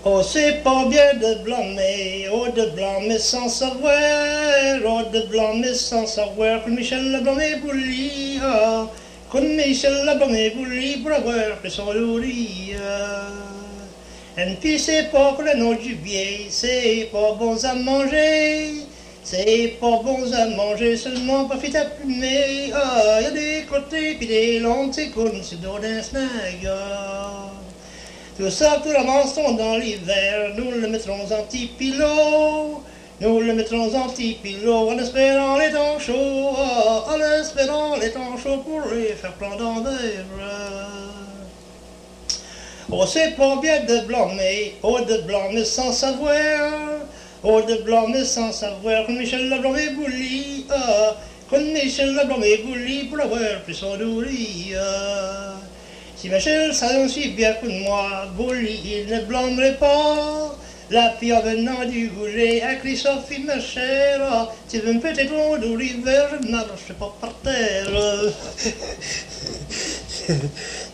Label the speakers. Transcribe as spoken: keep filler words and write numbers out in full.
Speaker 1: Oh, c'est pas bien de blâmer, oh, de blâmer sans savoir, oh, de blâmer sans savoir, que Michel l'a blâmé pour lui, ah, que Michel l'a blâmé pour lui, pour avoir fait son louris, ah. Et puis c'est pas que le nom du vieil, c'est pas bon à manger, c'est pas bon à manger, seulement pas fit à plumer, ah, y a des côtés pis des lentilles comme c'est dans un snag, ah. Tout ça, tout l'avançons dans l'hiver, nous le mettrons en petit pilot, nous le mettrons en petit pilot, en espérant les temps chauds, oh, en espérant les temps chauds pour les faire plein d'envers. Oh, c'est pas bien de blâmer, oh, de blâmer sans savoir, oh, de blâmer sans savoir, comme Michel l'a blâmé Bouli, ah, comme Michel l'a blâmé Bouli pour avoir pris son nourri, ah. Si Michel savait aussi bien que moi, Bouli, il ne blâmerait pas. La fille en venant du goulet à Christophe, ma chère, tu veux me péter ton dos l'hiver, je ne marche pas par terre.